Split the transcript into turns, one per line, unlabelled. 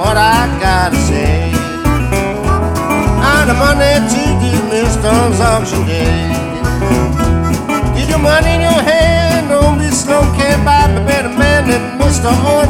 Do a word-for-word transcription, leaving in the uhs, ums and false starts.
what I gotta say. On the Monday, Tuesday, Mister's auction day. Get your money in your hand, don't be slow, can't buy me better man than Mister O.